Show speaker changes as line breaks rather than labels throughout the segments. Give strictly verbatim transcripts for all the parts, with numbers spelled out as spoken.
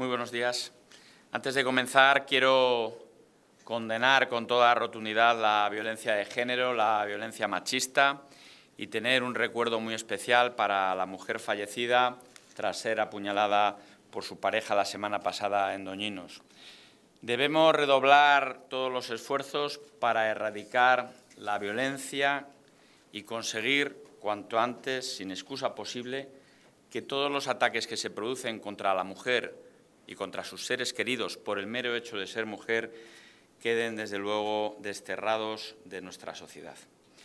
Muy buenos días. Antes de comenzar, quiero condenar con toda rotundidad la violencia de género, la violencia machista y tener un recuerdo muy especial para la mujer fallecida tras ser apuñalada por su pareja la semana pasada en Doñinos. Debemos redoblar todos los esfuerzos para erradicar la violencia y conseguir cuanto antes, sin excusa posible, que todos los ataques que se producen contra la mujer y contra sus seres queridos por el mero hecho de ser mujer queden, desde luego, desterrados de nuestra sociedad.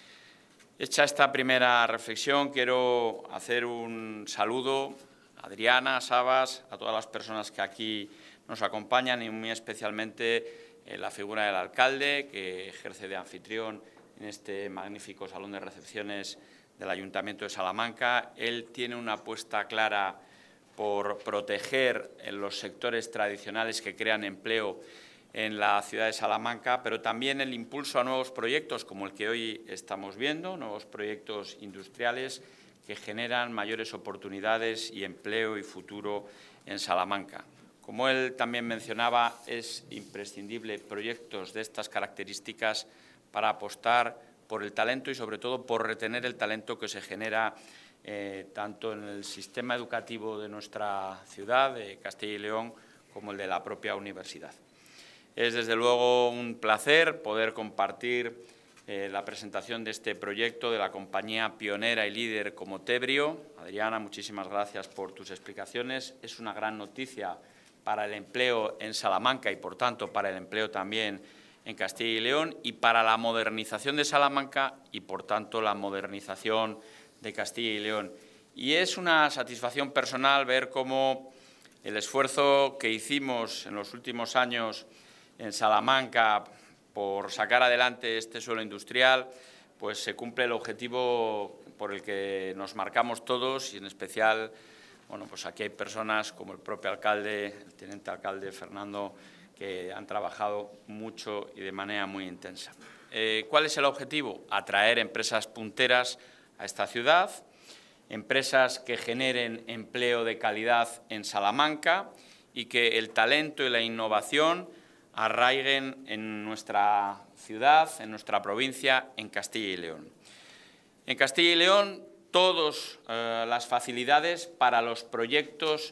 Hecha esta primera reflexión, quiero hacer un saludo a Adriana, a Sabas, a todas las personas que aquí nos acompañan y muy especialmente eh, la figura del alcalde, que ejerce de anfitrión en este magnífico salón de recepciones del Ayuntamiento de Salamanca. Él tiene una apuesta clara por proteger en los sectores tradicionales que crean empleo en la ciudad de Salamanca, pero también el impulso a nuevos proyectos como el que hoy estamos viendo, nuevos proyectos industriales que generan mayores oportunidades y empleo y futuro en Salamanca. Como él también mencionaba, es imprescindible proyectos de estas características para apostar por el talento y, sobre todo, por retener el talento que se genera eh, tanto en el sistema educativo de nuestra ciudad, de Castilla y León, como el de la propia universidad. Es, desde luego, un placer poder compartir eh, la presentación de este proyecto de la compañía pionera y líder como Tebrio. Adriana, muchísimas gracias por tus explicaciones. Es una gran noticia para el empleo en Salamanca y, por tanto, para el empleo también en Castilla y León y para la modernización de Salamanca y, por tanto, la modernización de Castilla y León. Y es una satisfacción personal ver cómo el esfuerzo que hicimos en los últimos años en Salamanca por sacar adelante este suelo industrial, pues se cumple el objetivo por el que nos marcamos todos y, en especial, bueno, pues aquí hay personas como el propio alcalde, el teniente alcalde Fernando, que han trabajado mucho y de manera muy intensa. Eh, ¿Cuál es el objetivo? Atraer empresas punteras a esta ciudad, empresas que generen empleo de calidad en Salamanca y que el talento y la innovación arraiguen en nuestra ciudad, en nuestra provincia, en Castilla y León. En Castilla y León, todas eh, las facilidades para los proyectos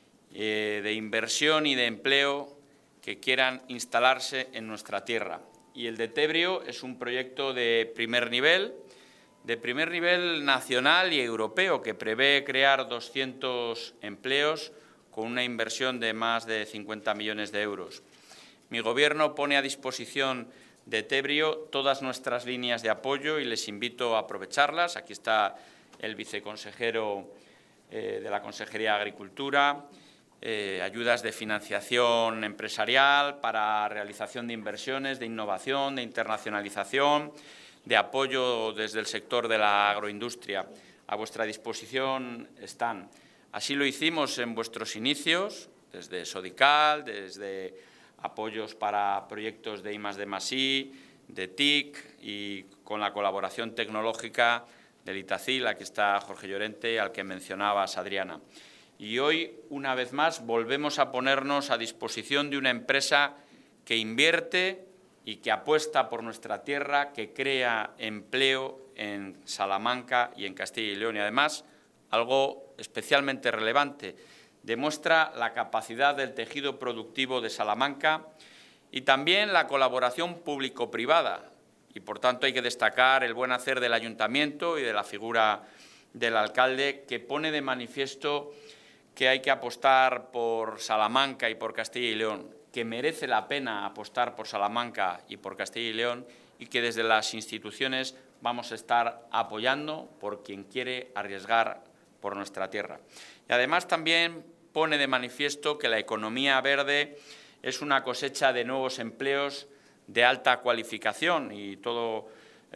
eh, de inversión y de empleo que quieran instalarse en nuestra tierra. Y el de Tebrio es un proyecto de primer nivel, de primer nivel nacional y europeo, que prevé crear doscientos empleos con una inversión de más de cincuenta millones de euros. Mi Gobierno pone a disposición de Tebrio todas nuestras líneas de apoyo y les invito a aprovecharlas. Aquí está el viceconsejero eh, de la Consejería de Agricultura, Eh, ayudas de financiación empresarial para realización de inversiones, de innovación, de internacionalización, de apoyo desde el sector de la agroindustria. A vuestra disposición están. Así lo hicimos en vuestros inicios, desde Sodical, desde apoyos para proyectos de I más D más I, de T I C y con la colaboración tecnológica del Itacil. Aquí está Jorge Llorente, al que mencionabas, Adriana. Y hoy, una vez más, volvemos a ponernos a disposición de una empresa que invierte y que apuesta por nuestra tierra, que crea empleo en Salamanca y en Castilla y León. Y, además, algo especialmente relevante, demuestra la capacidad del tejido productivo de Salamanca y también la colaboración público-privada. Y, por tanto, hay que destacar el buen hacer del Ayuntamiento y de la figura del alcalde, que pone de manifiesto que hay que apostar por Salamanca y por Castilla y León, que merece la pena apostar por Salamanca y por Castilla y León y que desde las instituciones vamos a estar apoyando por quien quiere arriesgar por nuestra tierra. Y además también pone de manifiesto que la economía verde es una cosecha de nuevos empleos de alta cualificación y todo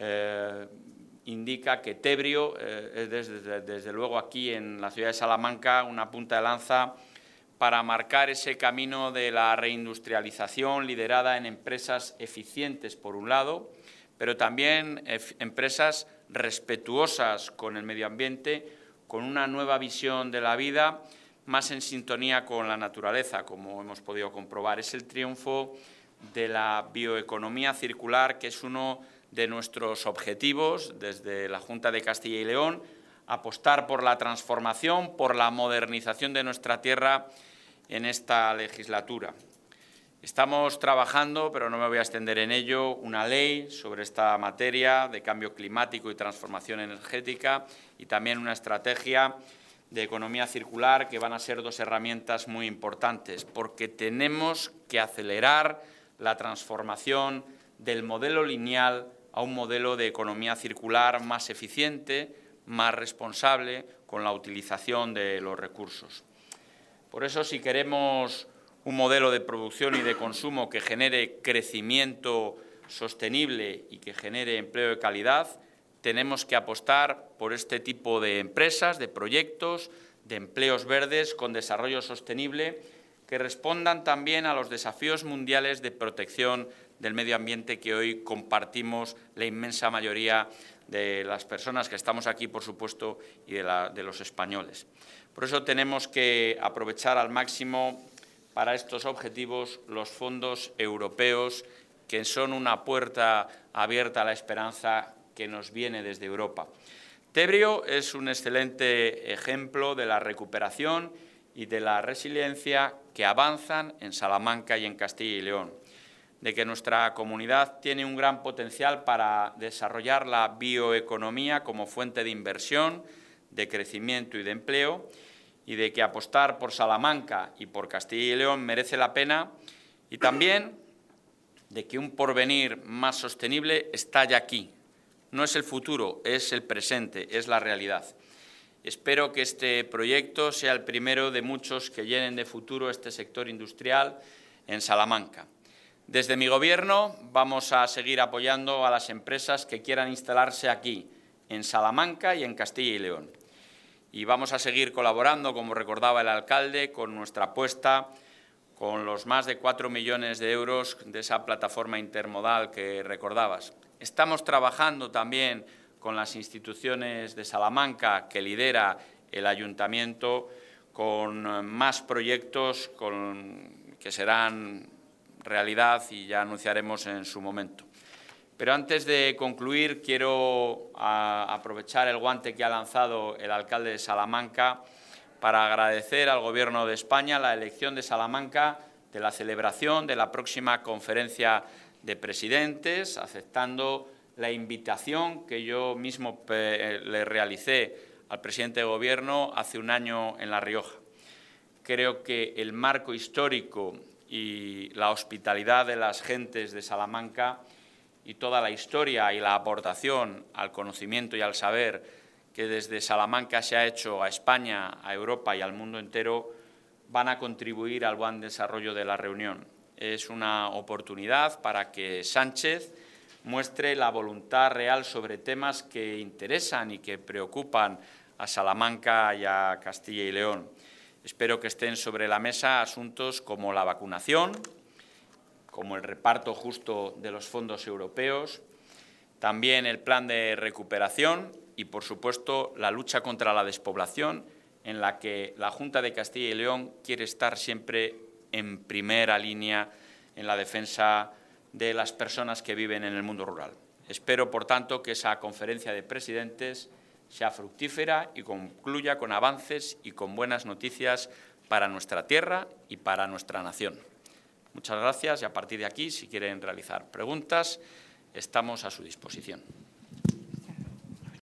eh, indica que Tebrio eh, es desde, desde luego aquí en la ciudad de Salamanca una punta de lanza para marcar ese camino de la reindustrialización liderada en empresas eficientes, por un lado, pero también empresas respetuosas con el medio ambiente, con una nueva visión de la vida, más en sintonía con la naturaleza, como hemos podido comprobar. Es el triunfo de la bioeconomía circular, que es uno de nuestros objetivos desde la Junta de Castilla y León, apostar por la transformación, por la modernización de nuestra tierra en esta legislatura. Estamos trabajando, pero no me voy a extender en ello, una ley sobre esta materia de cambio climático y transformación energética y también una estrategia de economía circular, que van a ser dos herramientas muy importantes, porque tenemos que acelerar la transformación del modelo lineal a un modelo de economía circular más eficiente, más responsable con la utilización de los recursos. Por eso, si queremos un modelo de producción y de consumo que genere crecimiento sostenible y que genere empleo de calidad, tenemos que apostar por este tipo de empresas, de proyectos, de empleos verdes con desarrollo sostenible que respondan también a los desafíos mundiales de protección del medio ambiente que hoy compartimos la inmensa mayoría de las personas que estamos aquí, por supuesto, y de, la, de los españoles. Por eso tenemos que aprovechar al máximo para estos objetivos los fondos europeos, que son una puerta abierta a la esperanza que nos viene desde Europa. Tebrio es un excelente ejemplo de la recuperación y de la resiliencia que avanzan en Salamanca y en Castilla y León, de que nuestra comunidad tiene un gran potencial para desarrollar la bioeconomía como fuente de inversión, de crecimiento y de empleo, y de que apostar por Salamanca y por Castilla y León merece la pena, y también de que un porvenir más sostenible está ya aquí. No es el futuro, es el presente, es la realidad. Espero que este proyecto sea el primero de muchos que llenen de futuro este sector industrial en Salamanca. Desde mi Gobierno vamos a seguir apoyando a las empresas que quieran instalarse aquí, en Salamanca y en Castilla y León. Y vamos a seguir colaborando, como recordaba el alcalde, con nuestra apuesta, con los más de cuatro millones de euros de esa plataforma intermodal que recordabas. Estamos trabajando también con las instituciones de Salamanca, que lidera el Ayuntamiento, con más proyectos con, que serán realidad y ya anunciaremos en su momento. Pero antes de concluir, quiero a, aprovechar el guante que ha lanzado el alcalde de Salamanca para agradecer al Gobierno de España la elección de Salamanca de la celebración de la próxima conferencia de presidentes, aceptando la invitación que yo mismo le realicé al presidente de Gobierno hace un año en La Rioja. Creo que el marco histórico y la hospitalidad de las gentes de Salamanca y toda la historia y la aportación al conocimiento y al saber que desde Salamanca se ha hecho a España, a Europa y al mundo entero, van a contribuir al buen desarrollo de la reunión. Es una oportunidad para que Sánchez muestre la voluntad real sobre temas que interesan y que preocupan a Salamanca y a Castilla y León. Espero que estén sobre la mesa asuntos como la vacunación, como el reparto justo de los fondos europeos, también el plan de recuperación y, por supuesto, la lucha contra la despoblación, en la que la Junta de Castilla y León quiere estar siempre en primera línea en la defensa de las personas que viven en el mundo rural. Espero, por tanto, que esa conferencia de presidentes sea fructífera y concluya con avances y con buenas noticias para nuestra tierra y para nuestra nación. Muchas gracias y a partir de aquí, si quieren realizar preguntas, estamos a su disposición.